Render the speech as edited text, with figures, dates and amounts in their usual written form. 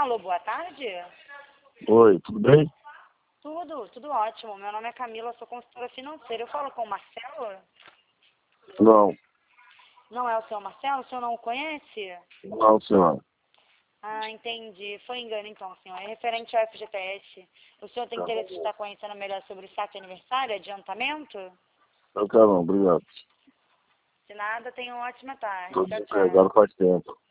Alô, boa tarde? Oi, tudo bem? Tudo ótimo. Meu nome é Camila, sou consultora financeira. Eu falo com o Marcelo? Não, Não é o senhor Marcelo? O senhor não o conhece? não, senhor. Ah, entendi. Foi engano então, senhor. É referente ao FGTS. O senhor tem interesse de estar conhecendo melhor sobre o saque de aniversário, adiantamento? Eu quero não, obrigado. De nada, tenha uma ótima tarde. Estou Tchau, desempregado tchau. faz tempo.